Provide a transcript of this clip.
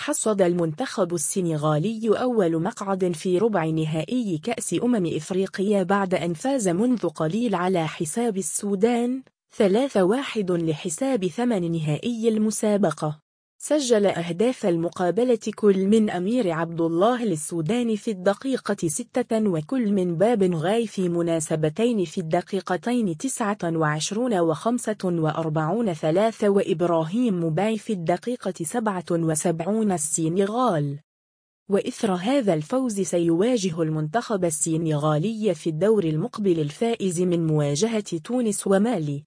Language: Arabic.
حصد المنتخب السنغالي أول مقعد في ربع نهائي كأس إفريقيا بعد أن فاز منذ قليل على حساب السودان 3-1 لحساب 8 نهائي المسابقة. سجل أهداف المقابلة كل من أمير عبد الله للسودان في الدقيقة 6 وكل من باب غاي في مناسبتين في الدقيقتين 29 و45 3 وإبراهيم مباي في الدقيقة 77 السنغال. وإثر هذا الفوز سيواجه المنتخب السنغالي في الدور المقبل الفائز من مواجهة تونس ومالي.